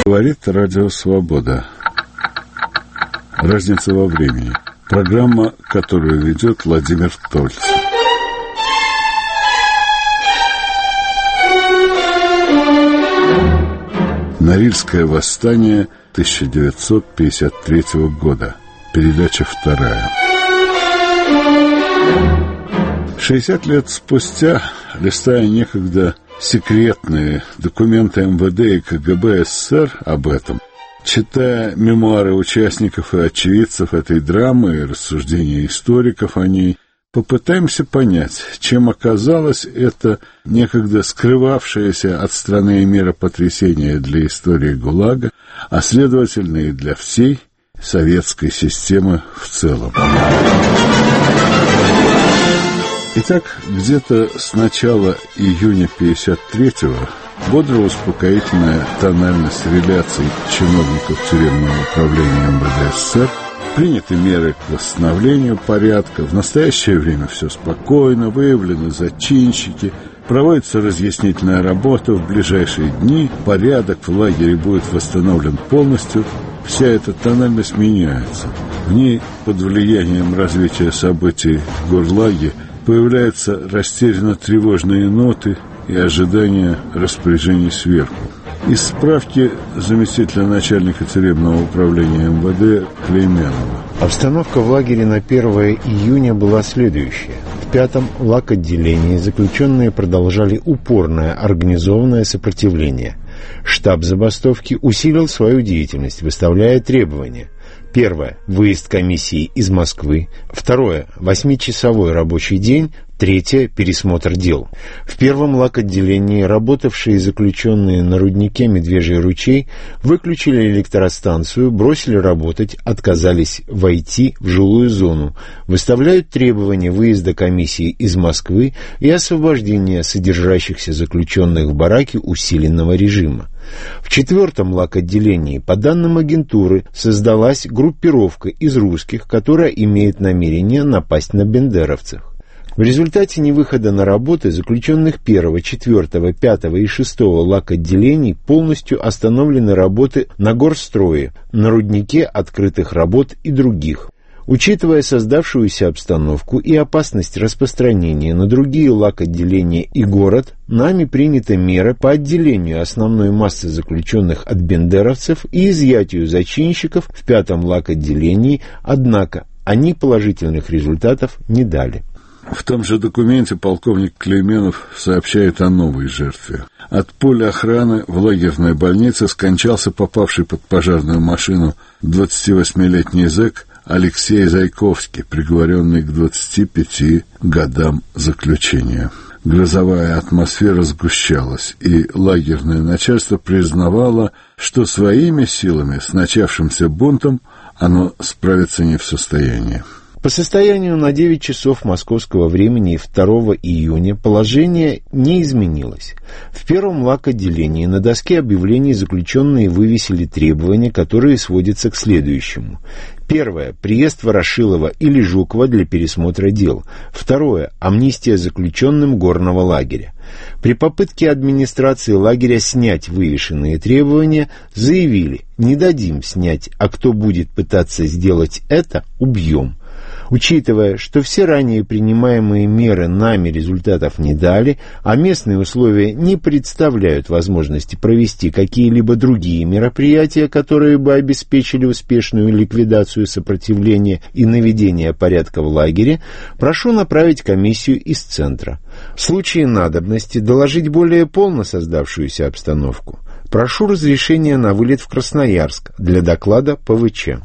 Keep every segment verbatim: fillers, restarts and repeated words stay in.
Говорит Радио Свобода. Разница во времени. Программа, которую ведет Владимир Тольц. Норильское восстание тысяча девятьсот пятьдесят третьего года. Передача вторая. шестьдесят лет спустя, листая некогда секретные документы эм вэ дэ и ка гэ бэ эс эс эс эр об этом, читая мемуары участников и очевидцев этой драмы и рассуждения историков о ней, попытаемся понять, чем оказалось это некогда скрывавшееся от страны и мира потрясение для истории ГУЛАГа, а следовательно и для всей советской системы в целом. Итак, где-то с начала июня пятьдесят третьего бодро-успокоительная тональность реляций чиновников тюремного управления эм вэ дэ эс эс эс эр, приняты меры к восстановлению порядка, в настоящее время все спокойно, выявлены зачинщики, проводится разъяснительная работа, в ближайшие дни порядок в лагере будет восстановлен полностью. Вся эта тональность меняется. В ней, под влиянием развития событий в Горлаге, появляются растерянно-тревожные ноты и ожидания распоряжений сверху. Из справки заместителя начальника тюремного управления эм вэ дэ Клейменова. Обстановка в лагере на первое июня была следующая. В пятом лаг-отделении заключенные продолжали упорное организованное сопротивление. Штаб забастовки усилил свою деятельность, выставляя требования. Первое – выезд комиссии из Москвы. Второе – восьмичасовой рабочий день. Третье – пересмотр дел. В первом лаг-отделении работавшие заключенные на руднике Медвежий ручей выключили электростанцию, бросили работать, отказались войти в жилую зону, выставляют требования выезда комиссии из Москвы и освобождения содержащихся заключенных в бараке усиленного режима. В четвертом лаг-отделении, по данным агентуры, создалась группировка из русских, которая имеет намерение напасть на бендеровцев. В результате невыхода на работы заключенных первого, четвертого, пятого и шестого лаг-отделений полностью остановлены работы на горстрое, на руднике открытых работ и других. Учитывая создавшуюся обстановку и опасность распространения на другие лаг-отделения и город, нами приняты меры по отделению основной массы заключенных от бендеровцев и изъятию зачинщиков в пятом лаг-отделении, однако они положительных результатов не дали. В том же документе полковник Клейменов сообщает о новой жертве. От пули охраны в лагерной больнице скончался попавший под пожарную машину двадцативосьмилетний зэк Алексей Зайковский, приговоренный к двадцати пяти годам заключения. Грозовая атмосфера сгущалась, и лагерное начальство признавало, что своими силами с начавшимся бунтом оно справиться не в состоянии. По состоянию на девять часов московского времени второго июня положение не изменилось. В первом лаг-отделении на доске объявлений заключенные вывесили требования, которые сводятся к следующему. Первое. Приезд Ворошилова или Жукова для пересмотра дел. Второе. Амнистия заключенным горного лагеря. При попытке администрации лагеря снять вывешенные требования заявили: «Не дадим снять, а кто будет пытаться сделать это, убьем». Учитывая, что все ранее принимаемые меры нами результатов не дали, а местные условия не представляют возможности провести какие-либо другие мероприятия, которые бы обеспечили успешную ликвидацию сопротивления и наведение порядка в лагере, прошу направить комиссию из центра. В случае надобности доложить более полно создавшуюся обстановку. Прошу разрешения на вылет в Красноярск для доклада пэ вэ че.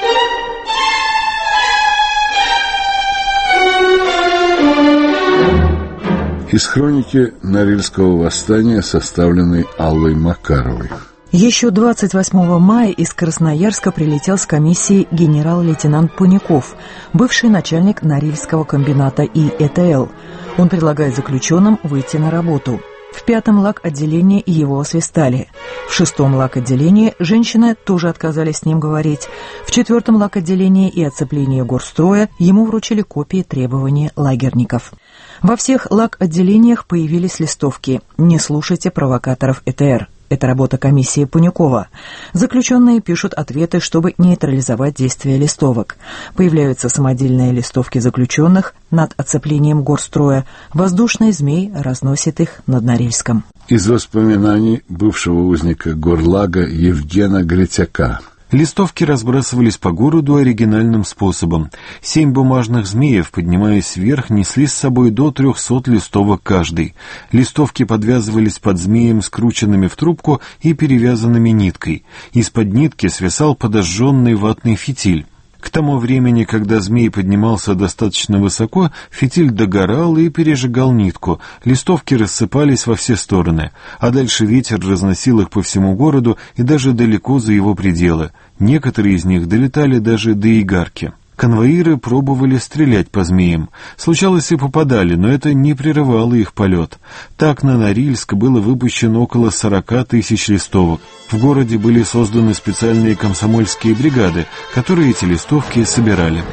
Из хроники Норильского восстания, составленной Аллой Макаровой. Еще двадцать восьмого мая из Красноярска прилетел с комиссией генерал-лейтенант Пуняков, бывший начальник Норильского комбината И Э Тэ Эл. Он предлагает заключенным выйти на работу. В пятом лаг-отделении его освистали. В шестом лаг-отделении женщины тоже отказались с ним говорить. В четвертом лаг-отделении и оцеплении горстроя ему вручили копии требований лагерников. Во всех лаг-отделениях появились листовки «Не слушайте провокаторов Э Тэ Эр». Это работа комиссии Пунякова. Заключенные пишут ответы, чтобы нейтрализовать действие листовок. Появляются самодельные листовки заключенных над оцеплением горстроя. Воздушный змей разносит их над Норильском. Из воспоминаний бывшего узника Горлага Евгена Гритяка. Листовки разбрасывались по городу оригинальным способом. Семь бумажных змеев, поднимаясь вверх, несли с собой до трехсот листовок каждый. Листовки подвязывались под змеем, скрученными в трубку и перевязанными ниткой. Из-под нитки свисал подожженный ватный фитиль. К тому времени, когда змей поднимался достаточно высоко, фитиль догорал и пережигал нитку, листовки рассыпались во все стороны, а дальше ветер разносил их по всему городу и даже далеко за его пределы. Некоторые из них долетали даже до Игарки. Конвоиры пробовали стрелять по змеям. Случалось, и попадали, но это не прерывало их полет. Так на Норильск было выпущено около сорока тысяч листовок. В городе были созданы специальные комсомольские бригады, которые эти листовки собирали.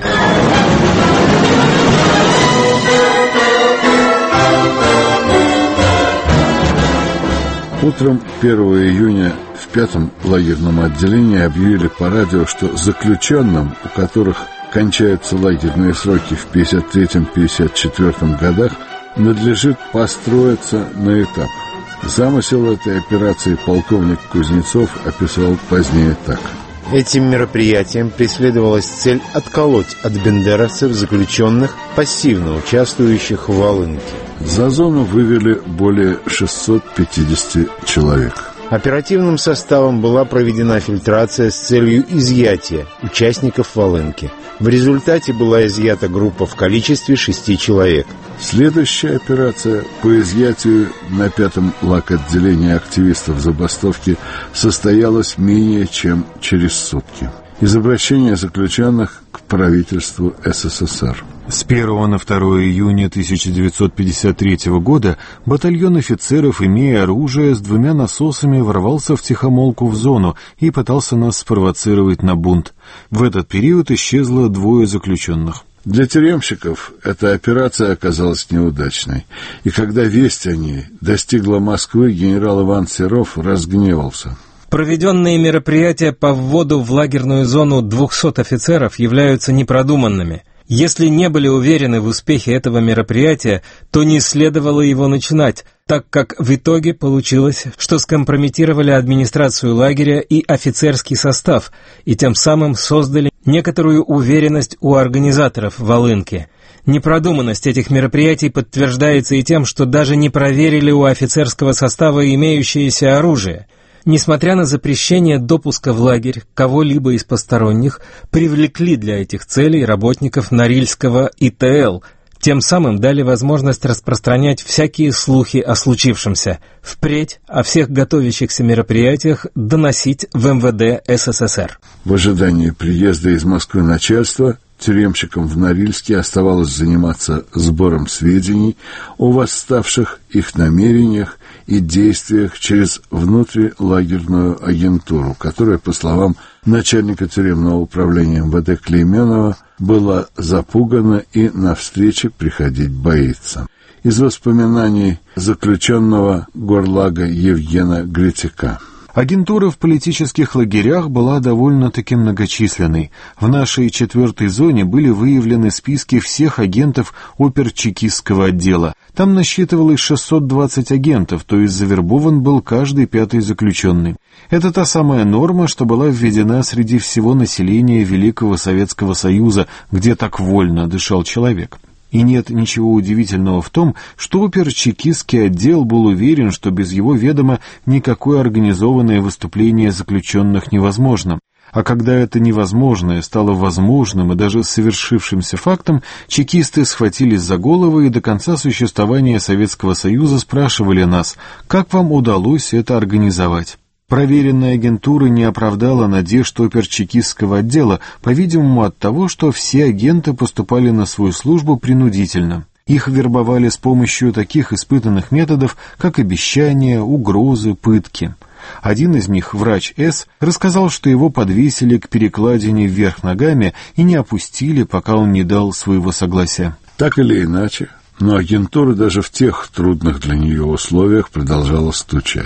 Утром первого июня в пятом лагерном отделении объявили по радио, что заключенным, у которых кончаются лагерные сроки в пятьдесят третьем — пятьдесят четвёртом годах, надлежит построиться на этап. Замысел этой операции полковник Кузнецов описал позднее так. Этим мероприятием преследовалась цель отколоть от бендеровцев заключенных, пассивно участвующих в Волынке. За зону вывели более шестисот пятидесяти человек. Оперативным составом была проведена фильтрация с целью изъятия участников Волынки. В результате была изъята группа в количестве шести человек. Следующая операция по изъятию на пятом лаг-отделении активистов забастовки состоялась менее чем через сутки. Из обращения заключенных к правительству СССР. С первого на второе июня тысяча девятьсот пятьдесят третьего года батальон офицеров, имея оружие, с двумя насосами ворвался втихомолку в зону и пытался нас спровоцировать на бунт. В этот период исчезло двое заключенных. Для тюремщиков эта операция оказалась неудачной, и когда весть о ней достигла Москвы, генерал Иван Серов разгневался. Проведенные мероприятия по вводу в лагерную зону двухсот офицеров являются непродуманными. Если не были уверены в успехе этого мероприятия, то не следовало его начинать, так как в итоге получилось, что скомпрометировали администрацию лагеря и офицерский состав, и тем самым создали некоторую уверенность у организаторов Волынки. Непродуманность этих мероприятий подтверждается и тем, что даже не проверили у офицерского состава имеющееся оружие. Несмотря на запрещение допуска в лагерь кого-либо из посторонних, привлекли для этих целей работников Норильского И Т Л, тем самым дали возможность распространять всякие слухи о случившемся, впредь о всех готовящихся мероприятиях доносить в Эм Вэ Дэ Эс Эс Эс Эр. В ожидании приезда из Москвы начальства тюремщикам в Норильске оставалось заниматься сбором сведений о восставших, их намерениях и действиях через внутрилагерную агентуру, которая, по словам начальника тюремного управления Эм Вэ Дэ Клейменова, была запугана и на встречи приходить боится. Из воспоминаний заключенного Горлага Евгена Гритяка. Агентура в политических лагерях была довольно-таки многочисленной. В нашей четвертой зоне были выявлены списки всех агентов оперчекистского отдела. Там насчитывалось шестьсот двадцать агентов, то есть завербован был каждый пятый заключенный. Это та самая норма, что была введена среди всего населения Великого Советского Союза, где так вольно дышал человек. И нет ничего удивительного в том, что оперчекистский отдел был уверен, что без его ведома никакое организованное выступление заключенных невозможно. А когда это невозможное стало возможным и даже совершившимся фактом, чекисты схватились за головы и до конца существования Советского Союза спрашивали нас, как вам удалось это организовать. Проверенная агентура не оправдала надежд оперчекистского отдела, по-видимому, от того, что все агенты поступали на свою службу принудительно. Их вербовали с помощью таких испытанных методов, как обещания, угрозы, пытки. Один из них, врач С, рассказал, что его подвесили к перекладине вверх ногами и не опустили, пока он не дал своего согласия. Так или иначе, но агентура даже в тех трудных для нее условиях продолжала стучать.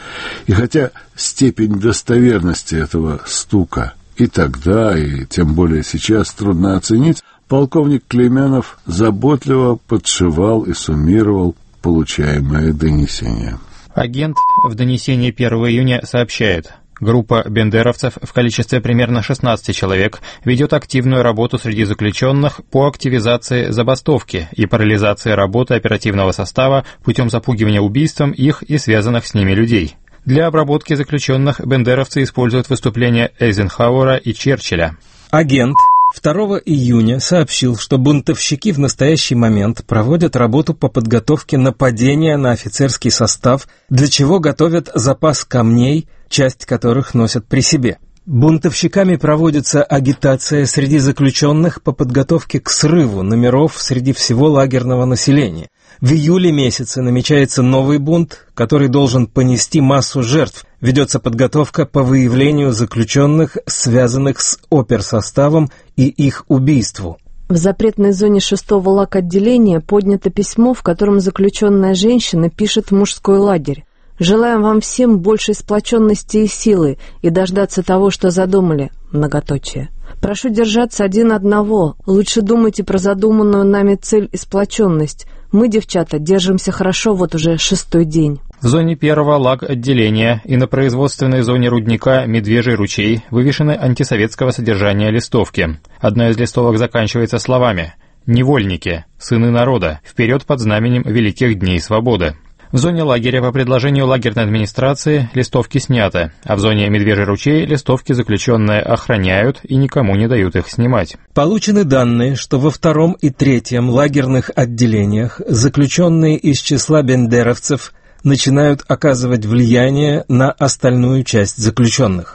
И хотя степень достоверности этого стука и тогда, и тем более сейчас трудно оценить, полковник Клейменов заботливо подшивал и суммировал получаемое донесение. Агент в донесении первого июня сообщает: группа бендеровцев в количестве примерно шестнадцати человек ведет активную работу среди заключенных по активизации забастовки и парализации работы оперативного состава путем запугивания убийством их и связанных с ними людей. Для обработки заключенных бендеровцы используют выступления Эйзенхауэра и Черчилля. Агент второго июня сообщил, что бунтовщики в настоящий момент проводят работу по подготовке нападения на офицерский состав, для чего готовят запас камней, часть которых носят при себе. Бунтовщиками проводится агитация среди заключенных по подготовке к срыву номеров среди всего лагерного населения. В июле месяце намечается новый бунт, который должен понести массу жертв. Ведется подготовка по выявлению заключенных, связанных с оперсоставом и их убийству. В запретной зоне шестого лаг-отделения поднято письмо, в котором заключенная женщина пишет в мужской лагерь: «Желаем вам всем большей сплоченности и силы и дождаться того, что задумали». Многоточие. «Прошу держаться один одного. Лучше думайте про задуманную нами цель и сплоченность. Мы, девчата, держимся хорошо вот уже шестой день». В зоне первого лаг-отделения и на производственной зоне рудника «Медвежий ручей» вывешены антисоветского содержания листовки. Одна из листовок заканчивается словами: «Невольники, сыны народа, вперед под знаменем великих дней свободы». В зоне лагеря по предложению лагерной администрации листовки сняты, а в зоне «Медвежий ручей» листовки заключенные охраняют и никому не дают их снимать. Получены данные, что во втором и третьем лагерных отделениях заключенные из числа бендеровцев начинают оказывать влияние на остальную часть заключенных.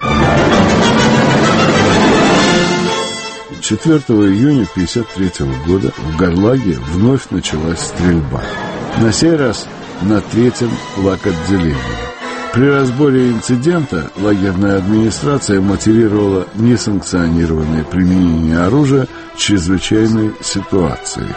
четвёртого июня тысяча девятьсот пятьдесят третьего года в Горлаге вновь началась стрельба. На сей раз на третьем лаготделении. При разборе инцидента лагерная администрация мотивировала несанкционированное применение оружия чрезвычайной ситуацией.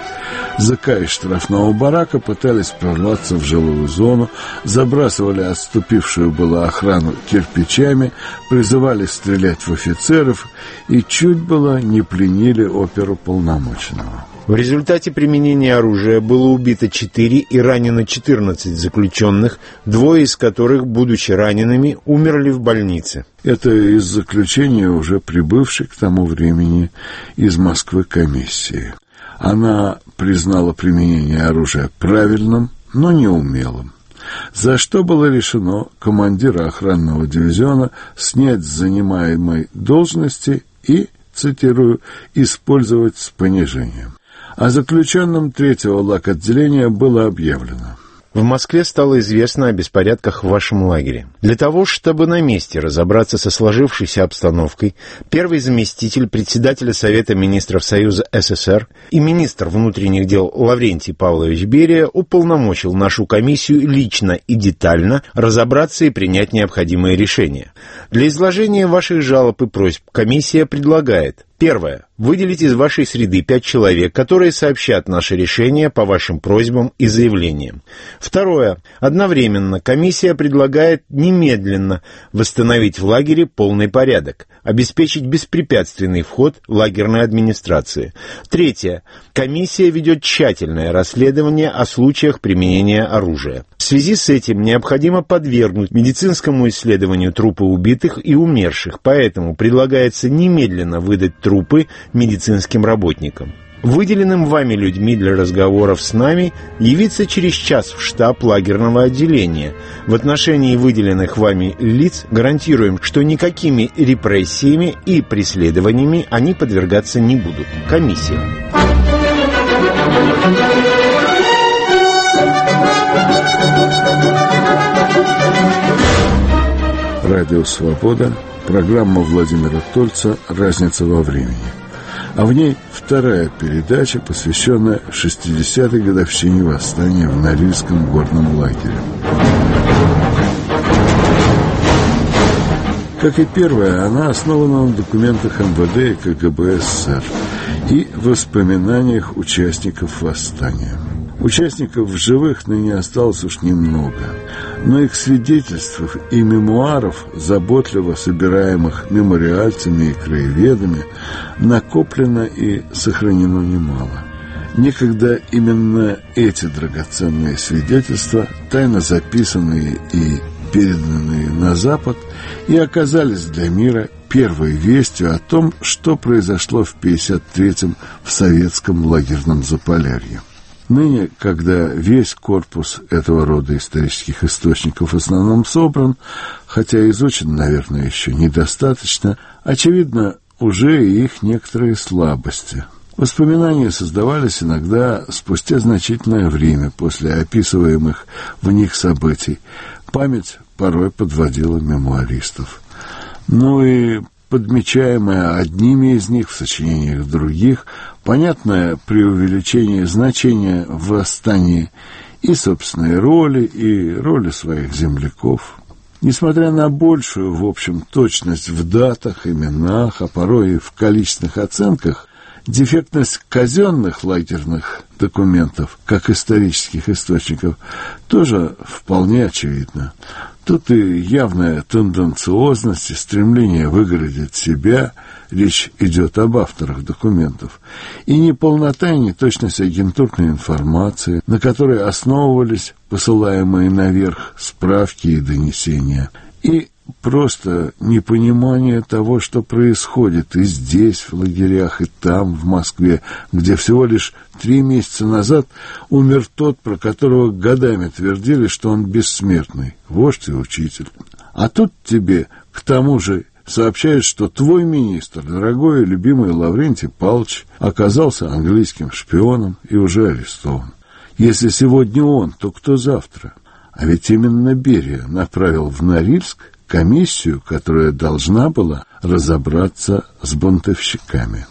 ЗК из штрафного барака пытались прорваться в жилую зону, забрасывали отступившую было охрану кирпичами, призывали стрелять в офицеров и чуть было не пленили оперуполномоченного. В результате применения оружия было убито четыре и ранено четырнадцать заключенных, двое из которых, будучи ранеными, умерли в больнице. Это из заключения уже прибывшей к тому времени из Москвы комиссии. Она признала применение оружия правильным, но неумелым, за что было решено командира охранного дивизиона снять с занимаемой должности и, цитирую, «использовать с понижением». А заключенным третьего лаготделения было объявлено: в Москве стало известно о беспорядках в вашем лагере. Для того, чтобы на месте разобраться со сложившейся обстановкой, первый заместитель председателя Совета министров Союза СССР и министр внутренних дел Лаврентий Павлович Берия уполномочил нашу комиссию лично и детально разобраться и принять необходимые решения. Для изложения ваших жалоб и просьб комиссия предлагает: первое. Выделить из вашей среды пять человек, которые сообщат наши решения по вашим просьбам и заявлениям. Второе. Одновременно комиссия предлагает немедленно восстановить в лагере полный порядок, обеспечить беспрепятственный вход лагерной администрации. Третье. Комиссия ведет тщательное расследование о случаях применения оружия. В связи с этим необходимо подвергнуть медицинскому исследованию трупы убитых и умерших, поэтому предлагается немедленно выдать трупы медицинским работникам. Выделенным вами людьми для разговоров с нами явиться через час в штаб лагерного отделения. В отношении выделенных вами лиц гарантируем, что никакими репрессиями и преследованиями они подвергаться не будут. Комиссия. Радио «Свобода», программа Владимира Тольца «Разница во времени». А в ней вторая передача, посвященная шестидесятой годовщине восстания в Норильском горном лагере. Как и первая, она основана на документах эм вэ дэ и ка гэ бэ эс эс эс эр и воспоминаниях участников восстания. Участников в живых ныне осталось уж немного, но их свидетельств и мемуаров, заботливо собираемых мемориальцами и краеведами, накоплено и сохранено немало. Некогда именно эти драгоценные свидетельства, тайно записанные и переданные на Запад, и оказались для мира первой вестью о том, что произошло в пятьдесят третьем в советском лагерном Заполярье. Ныне, когда весь корпус этого рода исторических источников в основном собран, хотя изучен, наверное, еще недостаточно, очевидно уже и их некоторые слабости. Воспоминания создавались иногда спустя значительное время после описываемых в них событий. Память порой подводила мемуаристов. Ну и подмечаемое одними из них в сочинениях других, понятное преувеличение значения в восстании и собственной роли, и роли своих земляков. Несмотря на большую, в общем, точность в датах, именах, а порой и в количественных оценках, дефектность казенных лагерных документов, как исторических источников, тоже вполне очевидна. Тут и явная тенденциозность, и стремление выгородить себя, речь идет об авторах документов, и неполнота и неточность агентурной информации, на которой основывались посылаемые наверх справки и донесения, и просто непонимание того, что происходит и здесь, в лагерях, и там, в Москве, где всего лишь три месяца назад умер тот, про которого годами твердили, что он бессмертный, вождь и учитель. А тут тебе, к тому же, сообщают, что твой министр, дорогой и любимый Лаврентий Павлович, оказался английским шпионом и уже арестован. Если сегодня он, то кто завтра? А ведь именно Берия направил в Норильск комиссию, которая должна была разобраться с бунтовщиками.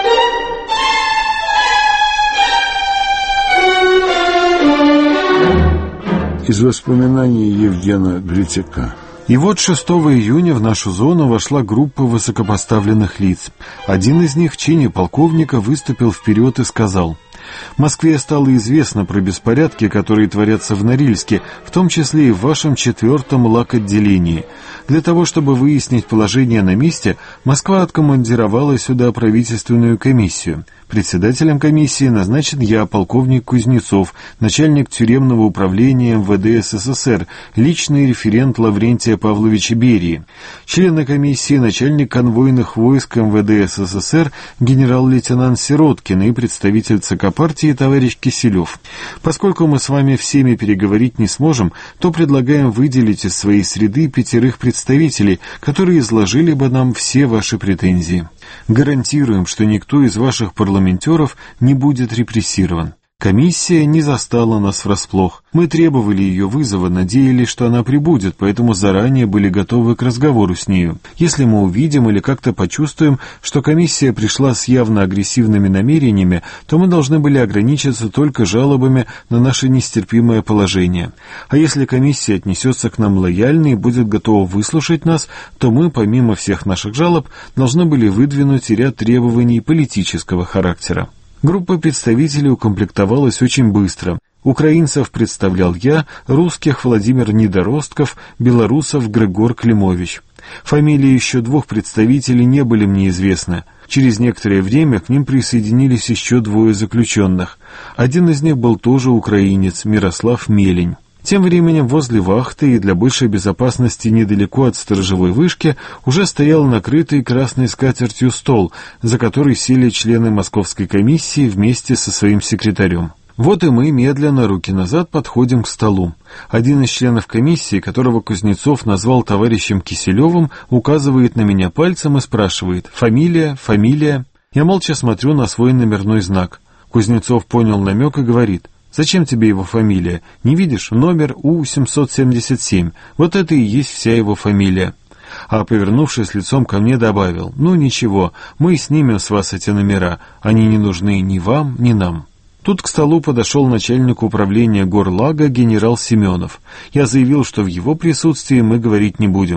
Из воспоминаний Евгена Гритяка. И вот шестого июня в нашу зону вошла группа высокопоставленных лиц. Один из них в чине полковника выступил вперед и сказал: «Москве стало известно про беспорядки, которые творятся в Норильске, в том числе и в вашем четвертом лак-отделении. Для того, чтобы выяснить положение на месте, Москва откомандировала сюда правительственную комиссию. Председателем комиссии назначен я, полковник Кузнецов, начальник тюремного управления эм вэ дэ эс эс эс эр, личный референт Лаврентия Павловича Берии. Члены комиссии — начальник конвойных войск эм вэ дэ эс эс эс эр генерал-лейтенант Сироткин и представитель ЦК партии товарищ Киселев. Поскольку мы с вами всеми переговорить не сможем, то предлагаем выделить из своей среды пятерых представителей, которые изложили бы нам все ваши претензии. Гарантируем, что никто из ваших парламентеров не будет репрессирован». Комиссия не застала нас врасплох. Мы требовали ее вызова, надеялись, что она прибудет, поэтому заранее были готовы к разговору с нею. Если мы увидим или как-то почувствуем, что комиссия пришла с явно агрессивными намерениями, то мы должны были ограничиться только жалобами на наше нестерпимое положение. А если комиссия отнесется к нам лояльно и будет готова выслушать нас, то мы, помимо всех наших жалоб, должны были выдвинуть и ряд требований политического характера. Группа представителей укомплектовалась очень быстро. Украинцев представлял я, русских Владимир Недоростков, белорусов Григор Климович. Фамилии еще двух представителей не были мне известны. Через некоторое время к ним присоединились еще двое заключенных. Один из них был тоже украинец, Мирослав Мелень. Тем временем возле вахты и для большей безопасности недалеко от сторожевой вышки уже стоял накрытый красной скатертью стол, за который сели члены московской комиссии вместе со своим секретарем. Вот и мы медленно, руки назад, подходим к столу. Один из членов комиссии, которого Кузнецов назвал товарищем Киселевым, указывает на меня пальцем и спрашивает: «Фамилия? Фамилия?» Я молча смотрю на свой номерной знак. Кузнецов понял намек и говорит: «Зачем тебе его фамилия? Не видишь? Номер У семьсот семьдесят семь. Вот это и есть вся его фамилия». А, повернувшись лицом ко мне, добавил: «Ну ничего, мы снимем с вас эти номера. Они не нужны ни вам, ни нам». Тут к столу подошел начальник управления горлага генерал Семенов. Я заявил, что в его присутствии мы говорить не будем.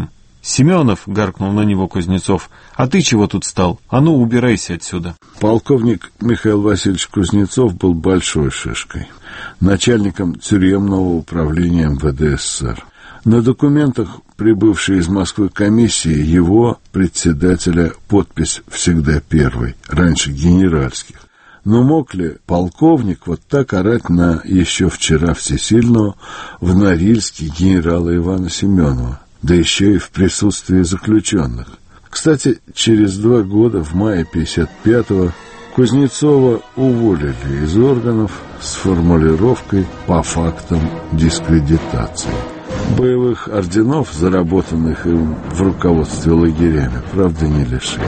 «Семенов», — гаркнул на него Кузнецов, — «а ты чего тут стал? А ну, убирайся отсюда». Полковник Михаил Васильевич Кузнецов был большой шишкой, начальником тюремного управления эм вэ дэ эс эс эс эр. На документах, прибывшей из Москвы комиссии, его, председателя, подпись всегда первой, раньше генеральских. Но мог ли полковник вот так орать на еще вчера всесильного в Норильске генерала Ивана Семенова, да еще и в присутствии заключенных? Кстати, через два года, в мае пятьдесят пятого, Кузнецова уволили из органов с формулировкой «по фактам дискредитации». Боевых орденов, заработанных им в руководстве лагерями, правда, не лишили.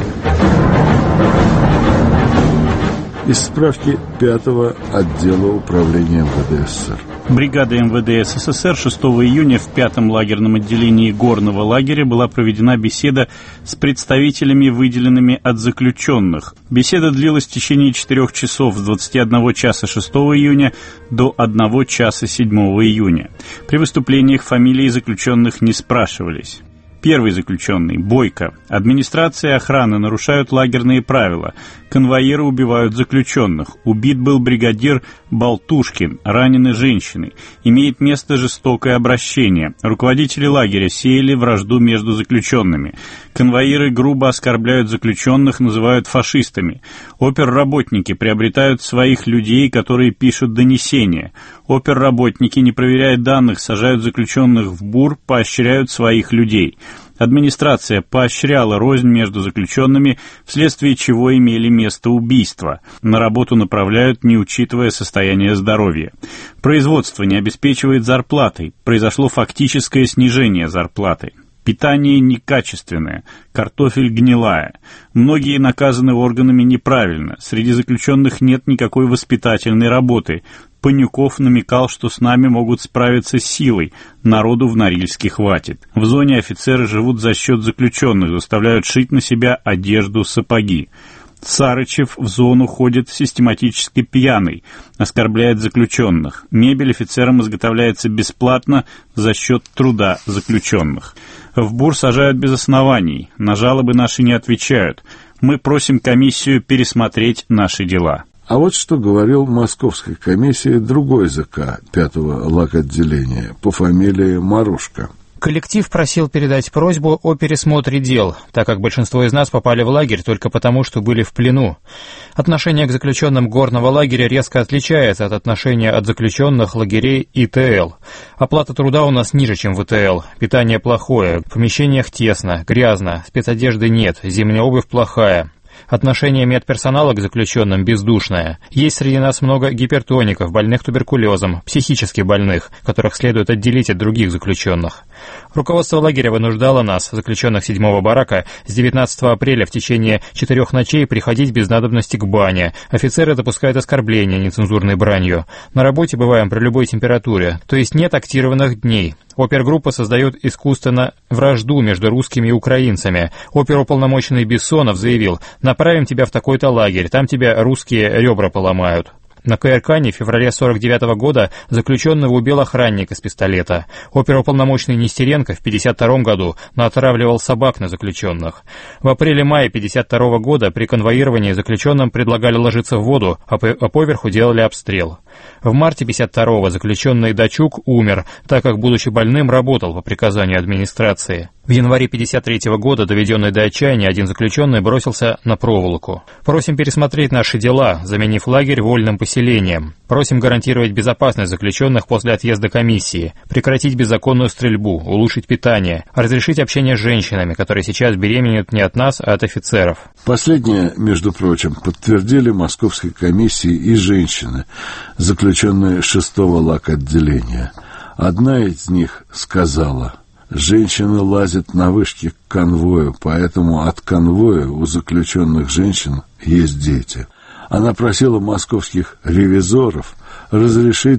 Из справки пятого отдела управления эм вэ дэ эс эс эр. Бригадой эм вэ дэ эс эс эс эр шестого июня в пятом лагерном отделении горного лагеря была проведена беседа с представителями, выделенными от заключенных. Беседа длилась в течение четырех часов с двадцати одного часа шестого июня до одного часа седьмого июня. При выступлениях фамилии заключенных не спрашивались. Первый заключенный, Бойко. Администрация и охрана нарушают лагерные правила. Конвоиры убивают заключенных. Убит был бригадир Болтушкин, ранены женщины. Имеет место жестокое обращение. Руководители лагеря сеяли вражду между заключенными. Конвоиры грубо оскорбляют заключенных, называют фашистами. Оперработники приобретают своих людей, которые пишут донесения. Оперработники, не проверяя данных, сажают заключенных в бур, поощряют своих людей. Администрация поощряла рознь между заключенными, вследствие чего имели место убийства. На работу направляют, не учитывая состояние здоровья. Производство не обеспечивает зарплатой. Произошло фактическое снижение зарплаты. Питание некачественное, картофель гнилая. Многие наказаны органами неправильно. Среди заключенных нет никакой воспитательной работы. Панюков намекал, что с нами могут справиться силой, народу в Норильске хватит. В зоне офицеры живут за счет заключенных, заставляют шить на себя одежду, сапоги. Сарычев в зону ходит систематически пьяный, оскорбляет заключенных. Мебель офицерам изготовляется бесплатно за счет труда заключенных. В бур сажают без оснований, на жалобы наши не отвечают. Мы просим комиссию пересмотреть наши дела. А вот что говорил московской комиссии другой ЗК пятого лаготделения по фамилии Марушка. Коллектив просил передать просьбу о пересмотре дел, так как большинство из нас попали в лагерь только потому, что были в плену. Отношение к заключенным горного лагеря резко отличается от отношения от заключенных лагерей И Т Л. Оплата труда у нас ниже, чем в И Т Л. Питание плохое, в помещениях тесно, грязно, спецодежды нет, зимняя обувь плохая. Отношение медперсонала к заключенным бездушное. Есть среди нас много гипертоников, больных туберкулезом, психически больных, которых следует отделить от других заключенных. Руководство лагеря вынуждало нас, заключенных седьмого барака, с девятнадцатого апреля в течение четырех ночей приходить без надобности к бане. Офицеры допускают оскорбления нецензурной бранью. На работе бываем при любой температуре, то есть нет актированных дней. Опергруппа создает искусственно вражду между русскими и украинцами. Оперуполномоченный Бессонов заявил: «Направим тебя в такой-то лагерь, там тебя русские ребра поломают». На Каиркане в феврале сорок девятого года заключенного убил охранник из пистолета. Оперуполномоченный Нестеренко в пятьдесят втором году натравливал собак на заключенных. В апреле-мае пятьдесят второго года при конвоировании заключенным предлагали ложиться в воду, а, по- а поверху делали обстрел. В марте пятьдесят второго заключенный Дачук умер, так как, будучи больным, работал по приказанию администрации. В январе пятьдесят третьего года, доведенный до отчаяния, один заключенный бросился на проволоку. Просим пересмотреть наши дела, заменив лагерь вольным поселением. Просим гарантировать безопасность заключенных после отъезда комиссии, прекратить беззаконную стрельбу, улучшить питание, разрешить общение с женщинами, которые сейчас беременеют не от нас, а от офицеров. Последнее, между прочим, подтвердили московской комиссии и женщины, заключенные шестого лаготделения. Одна из них сказала: «Женщины лазят на вышке к конвою, поэтому от конвоя у заключенных женщин есть дети». Она просила московских ревизоров разрешить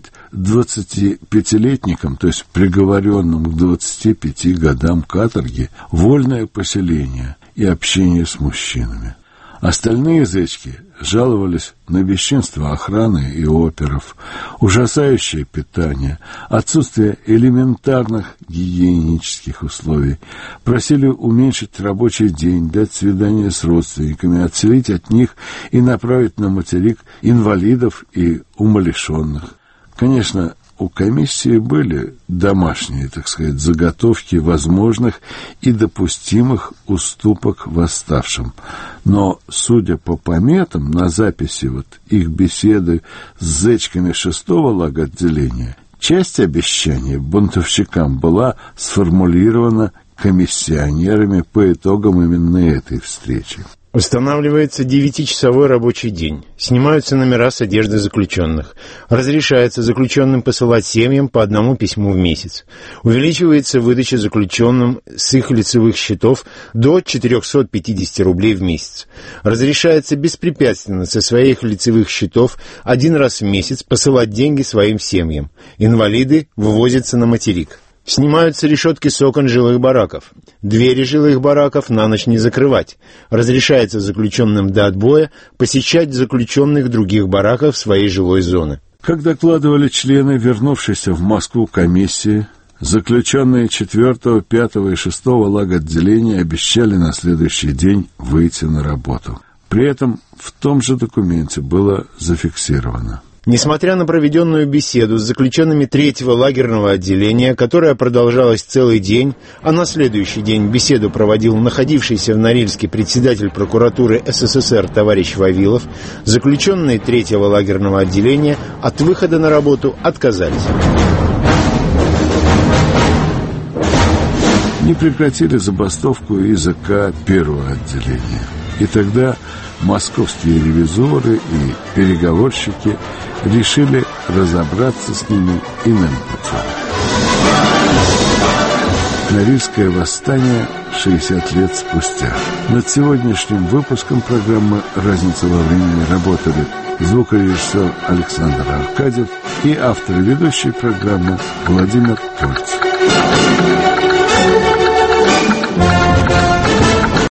двадцатипятилетникам, то есть приговоренным к двадцати пяти годам каторги, вольное поселение и общение с мужчинами. Остальные зечки жаловались на бесчинство охраны и оперов, ужасающее питание, отсутствие элементарных гигиенических условий, просили уменьшить рабочий день, дать свидание с родственниками, отселить от них и направить на материк инвалидов и умалишенных. Конечно, у комиссии были домашние, так сказать, заготовки возможных и допустимых уступок восставшим. Но, судя по пометам на записи вот их беседы с зечками шестого лаготделения, часть обещаний бунтовщикам была сформулирована комиссионерами по итогам именно этой встречи. Устанавливается девятичасовой рабочий день. Снимаются номера с одежды заключенных. Разрешается заключенным посылать семьям по одному письму в месяц. Увеличивается выдача заключенным с их лицевых счетов до четыреста пятьдесят рублей в месяц. Разрешается беспрепятственно со своих лицевых счетов один раз в месяц посылать деньги своим семьям. Инвалиды вывозятся на материк. Снимаются решетки с окон жилых бараков. Двери жилых бараков на ночь не закрывать. Разрешается заключенным до отбоя посещать заключенных других бараков своей жилой зоны. Как докладывали члены вернувшейся в Москву комиссии, заключенные четвёртого, пятого и шестого лаготделения обещали на следующий день выйти на работу. При этом в том же документе было зафиксировано: несмотря на проведенную беседу с заключенными третьего лагерного отделения, которая продолжалась целый день, а на следующий день беседу проводил находившийся в Норильске председатель прокуратуры СССР товарищ Вавилов, заключенные третьего лагерного отделения от выхода на работу отказались. Не прекратили забастовку и ЗК первого отделения. И тогда московские ревизоры и переговорщики решили разобраться с ними иным путем. Норильское восстание шестьдесят лет спустя. Над сегодняшним выпуском программы «Разница во времени» работали звукорежиссер Александр Аркадьев и автор ведущей программы Владимир Кольцев.